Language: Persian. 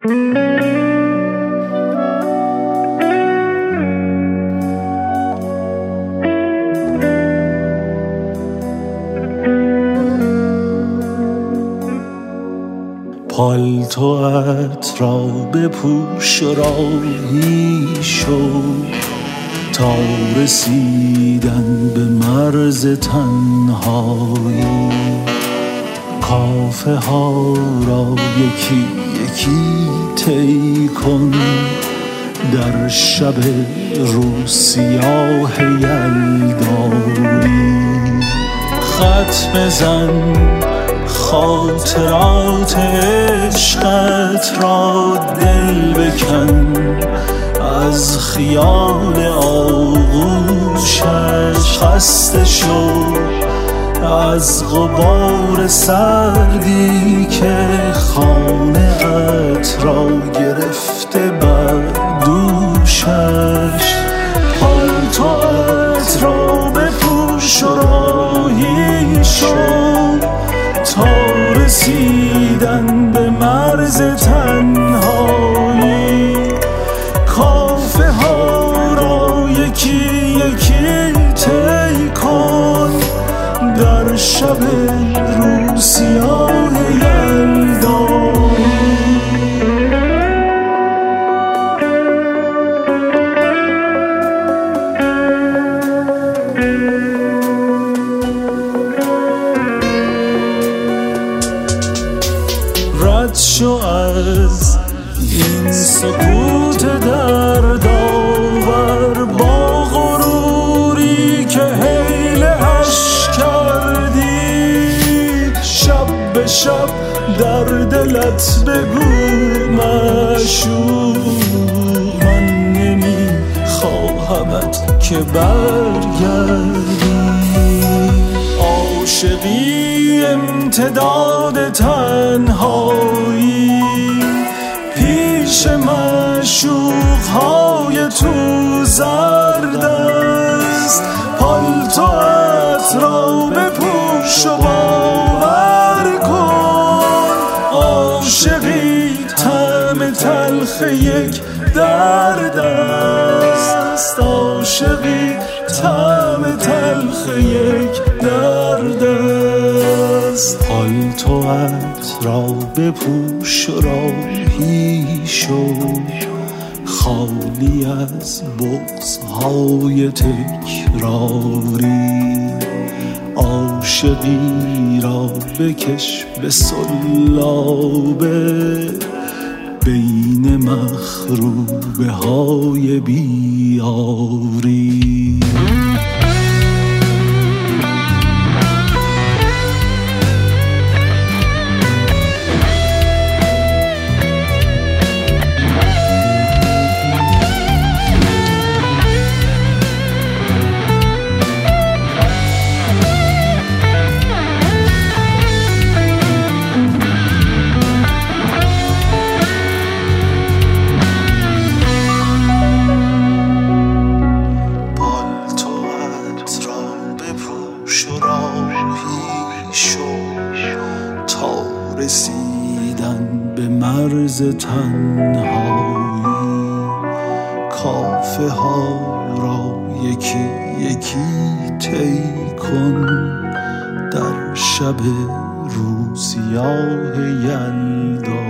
پالتوات را بپوش و راهی شو تا رسیدن به مرز تنهایی. کافه ها را یکی یکی طی کن در شب روز سیاه یلدایی. خط بزن خاطرات عشقت را، دل بکن از خیال آغوشش. خسته شو از غبار سردی که خانه ات را گرفته بر دوشش. پالتوات را بپوش و راهی شو تا رسیدن به مرز تنهایی. کافه ها را یکی یکی طی کن در شب روز سیاه یلدایی. رد شو از این سکوت دردآور با غروری که حیله‌اش کردی. شب به شب در دلت بگو معشوق، من نمیخواهمت که برگردی. عاشقی امتداد تنهایی پیش معشوق‌های تو زرد است. پالتوات را بپوش و باور کن، عاشقی طعم تلخ یک درد است. عاشقی طعم تلخ یک درد است. پالتوات را بپوش و راهی شو خالی از بغض‌های تکراری. عاشقی را بکش به سلابه بین مخروبه های بیاری. تا رسیدن به مرز تنهایی. کافه ها را یکی یکی طی کن در شب روز سیاه یلدا.